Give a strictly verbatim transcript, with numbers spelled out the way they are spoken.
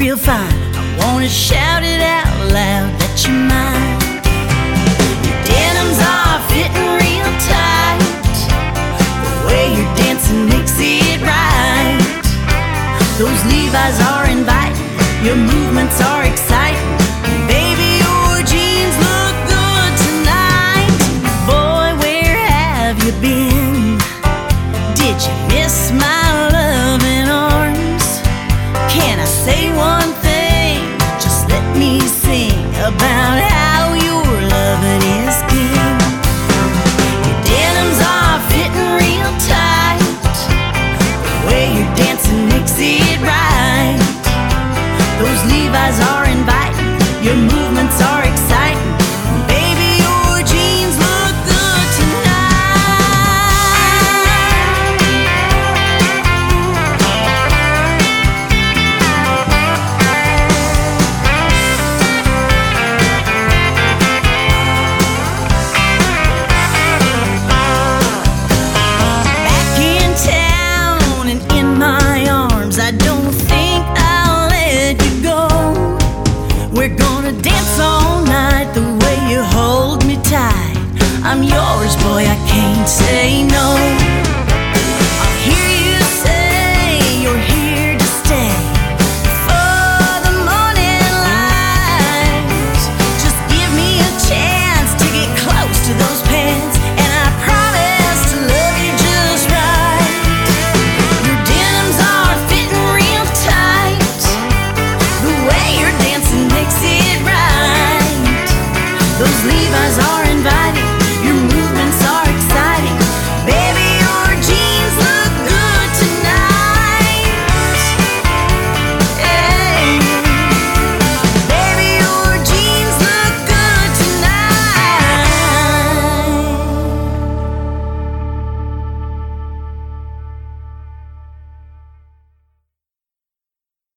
real fine. I wanna shout it out loud that you're mine. Your denims are fitting real tight. The way you're dancing makes it right. Those Levi's are inviting, your movements are exciting. Baby, your jeans look good tonight. Boy, where have you been? Did you miss my loving arms? Can I say one thing? Just let me sing about how your loving is king. Your denims are fitting real tight. The way you're dancing makes it right. Those Levi's are inviting, your movements are exciting. Baby, your jeans look good tonight. Back in town and in my arms, I don't think I'll let you go. We're gonna dance all night the way you hold me tight. I'm yours, boy, I can't say no. I hear you say you're here to stay for the morning light. Just give me a chance to get close to those pants, and I promise to love you just right. Your denims are fitting real tight. The way you're dancing makes it right. Those Levi's are